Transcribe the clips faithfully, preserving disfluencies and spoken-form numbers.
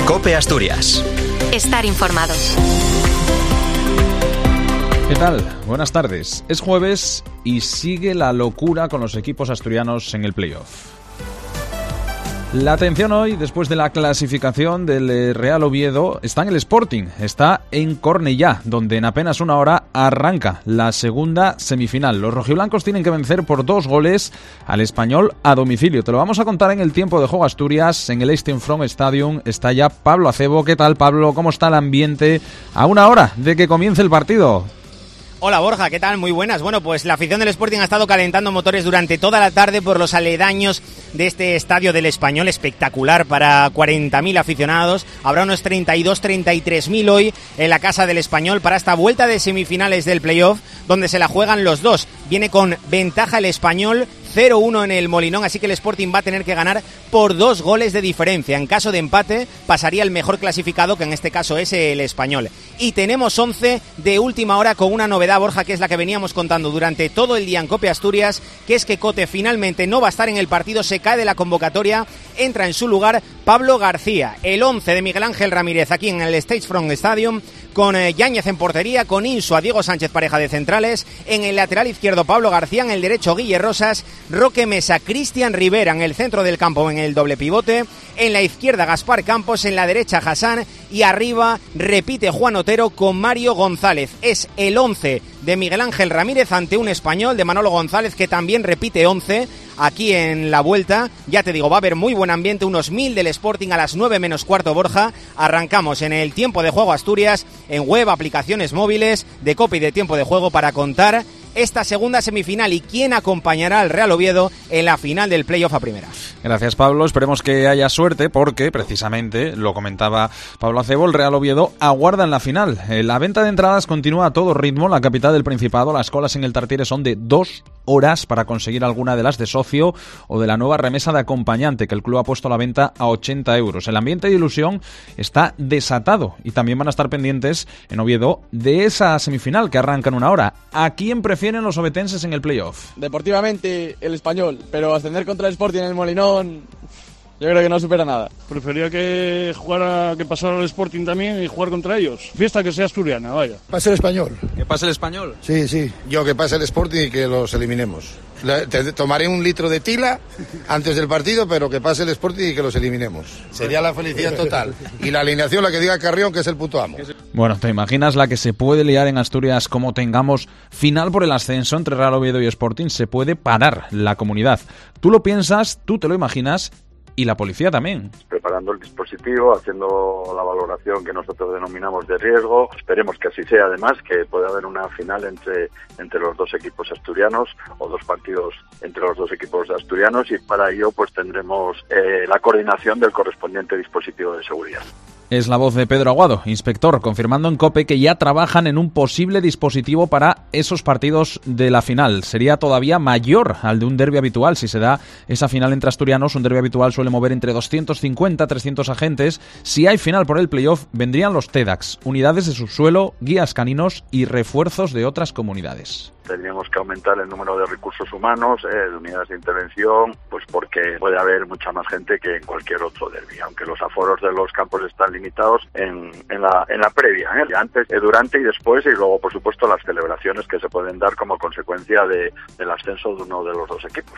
COPE Asturias. Estar informado. ¿Qué tal? Buenas tardes. Es jueves y sigue la locura con los equipos asturianos en el playoff. La atención hoy, después de la clasificación del Real Oviedo, está en el Sporting, está en Cornellá, donde en apenas una hora arranca la segunda semifinal. Los rojiblancos tienen que vencer por dos goles al Español a domicilio. Te lo vamos a contar en el tiempo de juego Asturias, en el Eistgenfront Stadium. Está ya Pablo Acebo. ¿Qué tal, Pablo? ¿Cómo está el ambiente a una hora de que comience el partido? Hola Borja, ¿qué tal? Muy buenas. Bueno, pues la afición del Sporting ha estado calentando motores durante toda la tarde por los aledaños de este estadio del Español, espectacular para cuarenta mil aficionados. Habrá unos treinta y dos, treinta y tres mil hoy en la Casa del Español para esta vuelta de semifinales del playoff, donde se la juegan los dos. Viene con ventaja el Español, cero uno en el Molinón, así que el Sporting va a tener que ganar por dos goles de diferencia. En caso de empate, pasaría el mejor clasificado, que en este caso es el Español. Y tenemos once de última hora con una novedad, Borja, que es la que veníamos contando durante todo el día en COPE Asturias, que es que Cote finalmente no va a estar en el partido, se cae de la convocatoria, entra en su lugar Pablo García. El once de Miguel Ángel Ramírez aquí en el Eistgenfront Stadium, con eh, Yáñez en portería, con Insua, Diego Sánchez, pareja de centrales, en el lateral izquierdo Pablo García, en el derecho Guille Rosas, Roque Mesa, Cristian Rivera en el centro del campo en el doble pivote, en la izquierda Gaspar Campos, en la derecha Hassan y arriba repite Juan Otero con Mario González. Es el once de Miguel Ángel Ramírez ante un español de Manolo González, que también repite once aquí en la vuelta. Ya te digo, va a haber muy buen ambiente, unos mil del Sporting a las nueve menos cuarto, Borja. Arrancamos en el tiempo de juego Asturias, en web, aplicaciones móviles de COPE y de tiempo de juego, para contar esta segunda semifinal y quién acompañará al Real Oviedo en la final del playoff a primera. Gracias, Pablo. Esperemos que haya suerte porque, precisamente, lo comentaba Pablo Acebo, el Real Oviedo aguarda en la final. La venta de entradas continúa a todo ritmo. La capital del Principado, las colas en el Tartiere son de dos horas para conseguir alguna de las de socio o de la nueva remesa de acompañante que el club ha puesto a la venta a ochenta euros. El ambiente de ilusión está desatado y también van a estar pendientes en Oviedo de esa semifinal que arranca en una hora. ¿A quién prefieren los ovetenses en el playoff? Deportivamente el Español, pero ascender contra el Sporting en el Molinón, yo creo que no supera nada. Prefería que jugara, que pasara el Sporting también y jugar contra ellos. Fiesta que sea asturiana, vaya. Pase el Español. ¿Que pase el Español? Sí, sí. Yo que pase el Sporting y que los eliminemos. Te tomaré un litro de tila antes del partido, pero que pase el Sporting y que los eliminemos. Sería la felicidad total. Y la alineación, la que diga Carrión, que es el puto amo. Bueno, ¿te imaginas la que se puede liar en Asturias como tengamos final por el ascenso entre Real Oviedo y Sporting? Se puede parar la comunidad. Tú lo piensas, tú te lo imaginas, y la policía también. Preparando el dispositivo, haciendo la valoración que nosotros denominamos de riesgo. Esperemos que así sea, además, que pueda haber una final entre, entre los dos equipos asturianos o dos partidos entre los dos equipos asturianos, y para ello pues tendremos eh, la coordinación del correspondiente dispositivo de seguridad. Es la voz de Pedro Aguado, inspector, confirmando en COPE que ya trabajan en un posible dispositivo para esos partidos de la final. Sería todavía mayor al de un derbi habitual. Si se da esa final entre asturianos, un derbi habitual suele mover entre doscientos cincuenta a trescientos agentes. Si hay final por el playoff, vendrían los TEDx, unidades de subsuelo, guías caninos y refuerzos de otras comunidades. Tendríamos que aumentar el número de recursos humanos, eh, de unidades de intervención, pues porque puede haber mucha más gente que en cualquier otro derbi, aunque los aforos de los campos están limitados en, en, la, en la previa, ¿eh? Antes, eh, durante y después, y luego, por supuesto, las celebraciones que se pueden dar como consecuencia de, del ascenso de uno de los dos equipos.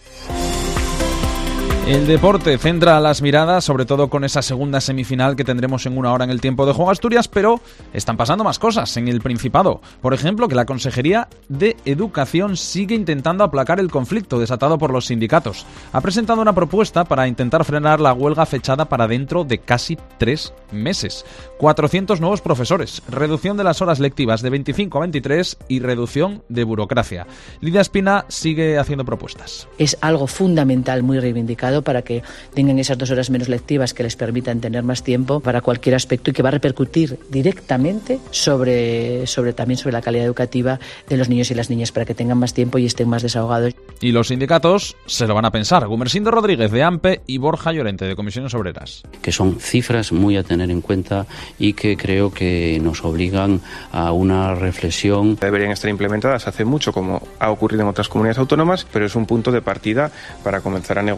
El deporte centra las miradas, sobre todo con esa segunda semifinal que tendremos en una hora en el tiempo de juego Asturias, pero están pasando más cosas en el Principado. Por ejemplo, que la Consejería de Educación sigue intentando aplacar el conflicto desatado por los sindicatos. Ha presentado una propuesta para intentar frenar la huelga fechada para dentro de casi tres meses. cuatrocientos nuevos profesores, reducción de las horas lectivas de veinticinco a veintitrés y reducción de burocracia. Lidia Espina sigue haciendo propuestas. Es algo fundamental, muy reivindicado, para que tengan esas dos horas menos lectivas que les permitan tener más tiempo para cualquier aspecto y que va a repercutir directamente sobre, sobre también sobre la calidad educativa de los niños y las niñas, para que tengan más tiempo y estén más desahogados. Y los sindicatos se lo van a pensar. Gumersindo Rodríguez de AMPE y Borja Llorente de Comisiones Obreras. Que son cifras muy a tener en cuenta y que creo que nos obligan a una reflexión. Deberían estar implementadas hace mucho, como ha ocurrido en otras comunidades autónomas, pero es un punto de partida para comenzar a negociar, y eso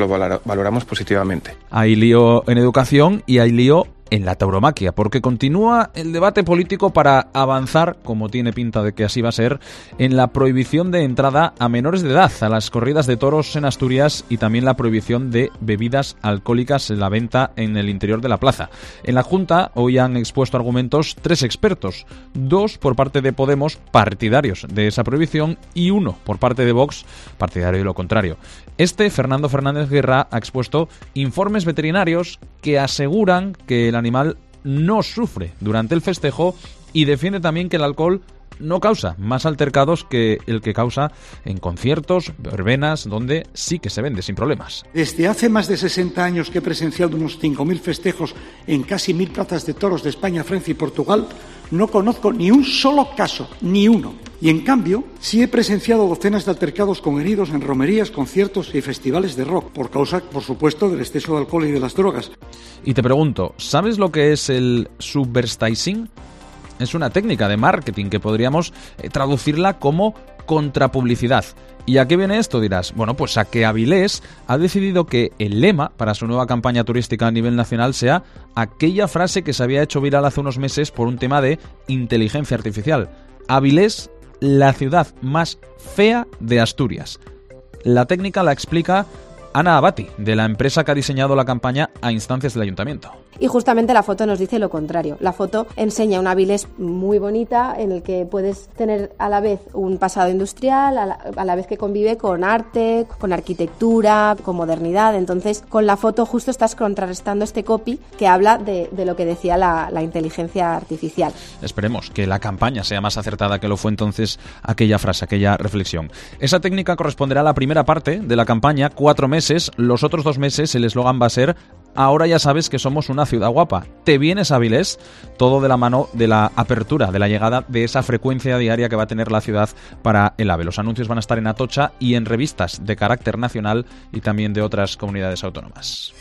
lo valoramos positivamente. Hay lío en educación y hay lío en la tauromaquia, porque continúa el debate político para avanzar, como tiene pinta de que así va a ser, en la prohibición de entrada a menores de edad a las corridas de toros en Asturias y también la prohibición de bebidas alcohólicas en la venta en el interior de la plaza. En la Junta hoy han expuesto argumentos tres expertos, dos por parte de Podemos, partidarios de esa prohibición, y uno por parte de Vox, partidario de lo contrario. Este, Fernando Fernández Guerra, ha expuesto informes veterinarios que aseguran que el animal no sufre durante el festejo y defiende también que el alcohol no causa más altercados que el que causa en conciertos, verbenas, donde sí que se vende sin problemas. Desde hace más de sesenta años que he presenciado unos cinco mil festejos en casi mil plazas de toros de España, Francia y Portugal, no conozco ni un solo caso, ni uno. Y en cambio, sí he presenciado docenas de altercados con heridos en romerías, conciertos y festivales de rock, por causa, por supuesto, del exceso de alcohol y de las drogas. Y te pregunto, ¿sabes lo que es el subvertising? Es una técnica de marketing que podríamos eh, traducirla como contrapublicidad. ¿Y a qué viene esto, dirás? Bueno, pues a que Avilés ha decidido que el lema para su nueva campaña turística a nivel nacional sea aquella frase que se había hecho viral hace unos meses por un tema de inteligencia artificial. Avilés, la ciudad más fea de Asturias. La técnica la explica Ana Abati, de la empresa que ha diseñado la campaña a instancias del ayuntamiento. Y justamente la foto nos dice lo contrario. La foto enseña una Avilés muy bonita en el que puedes tener a la vez un pasado industrial, a la, a la vez que convive con arte, con arquitectura, con modernidad. Entonces, con la foto justo estás contrarrestando este copy que habla de, de lo que decía la, la inteligencia artificial. Esperemos que la campaña sea más acertada que lo fue entonces aquella frase, aquella reflexión. Esa técnica corresponderá a la primera parte de la campaña, cuatro meses. Los otros dos meses el eslogan va a ser: ahora ya sabes que somos una ciudad guapa. ¿Te vienes a Avilés? Todo de la mano de la apertura, de la llegada de esa frecuencia diaria que va a tener la ciudad para el AVE. Los anuncios van a estar en Atocha y en revistas de carácter nacional y también de otras comunidades autónomas.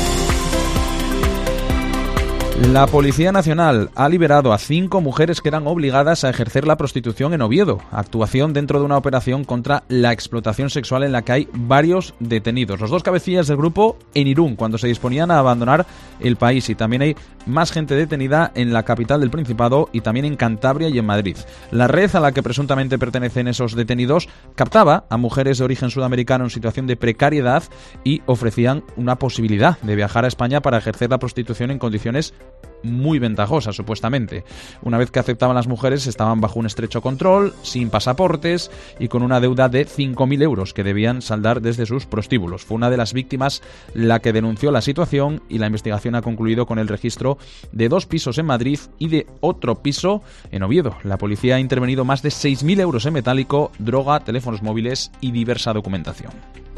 La Policía Nacional ha liberado a cinco mujeres que eran obligadas a ejercer la prostitución en Oviedo, actuación dentro de una operación contra la explotación sexual en la que hay varios detenidos. Los dos cabecillas del grupo en Irún, cuando se disponían a abandonar el país, y también hay más gente detenida en la capital del Principado y también en Cantabria y en Madrid. La red a la que presuntamente pertenecen esos detenidos captaba a mujeres de origen sudamericano en situación de precariedad y ofrecían una posibilidad de viajar a España para ejercer la prostitución en condiciones muy ventajosa, supuestamente. Una vez que aceptaban las mujeres, estaban bajo un estrecho control, sin pasaportes y con una deuda de cinco mil euros que debían saldar desde sus prostíbulos. Fue una de las víctimas la que denunció la situación y la investigación ha concluido con el registro de dos pisos en Madrid y de otro piso en Oviedo. La policía ha intervenido más de seis mil euros en metálico, droga, teléfonos móviles y diversa documentación.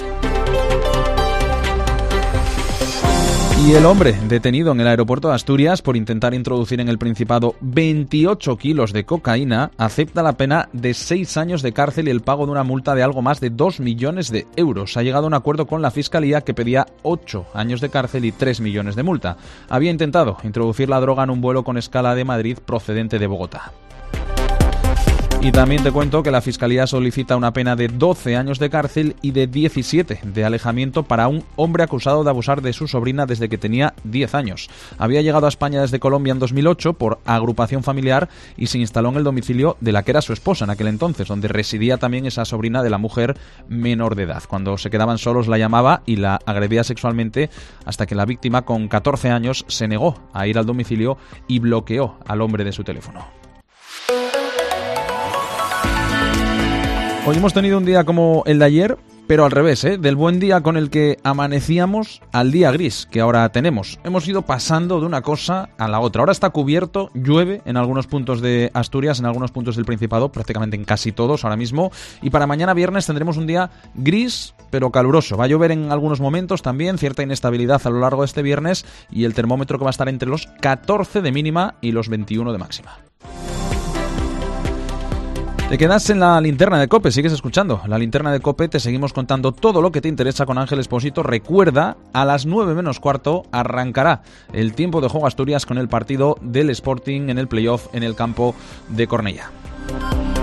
Y el hombre detenido en el aeropuerto de Asturias por intentar introducir en el Principado veintiocho kilos de cocaína acepta la pena de seis años de cárcel y el pago de una multa de algo más de dos millones de euros. Ha llegado a un acuerdo con la Fiscalía que pedía ocho años de cárcel y tres millones de multa. Había intentado introducir la droga en un vuelo con escala de Madrid procedente de Bogotá. Y también te cuento que la Fiscalía solicita una pena de doce años de cárcel y de diecisiete de alejamiento para un hombre acusado de abusar de su sobrina desde que tenía diez años. Había llegado a España desde Colombia en dos mil ocho por agrupación familiar y se instaló en el domicilio de la que era su esposa en aquel entonces, donde residía también esa sobrina de la mujer menor de edad. Cuando se quedaban solos la llamaba y la agredía sexualmente hasta que la víctima, con catorce años, se negó a ir al domicilio y bloqueó al hombre de su teléfono. Hoy hemos tenido un día como el de ayer, pero al revés, ¿eh? Del buen día con el que amanecíamos al día gris que ahora tenemos. Hemos ido pasando de una cosa a la otra. Ahora está cubierto, llueve en algunos puntos de Asturias, en algunos puntos del Principado, prácticamente en casi todos ahora mismo. Y para mañana viernes tendremos un día gris, pero caluroso. Va a llover en algunos momentos también, cierta inestabilidad a lo largo de este viernes y el termómetro que va a estar entre los catorce de mínima y los veintiuno de máxima. Te quedas en la linterna de COPE, sigues escuchando la linterna de COPE, te seguimos contando todo lo que te interesa con Ángel Expósito. Recuerda, a las nueve menos cuarto arrancará el tiempo de juego Asturias con el partido del Sporting en el playoff en el campo de Cornellá.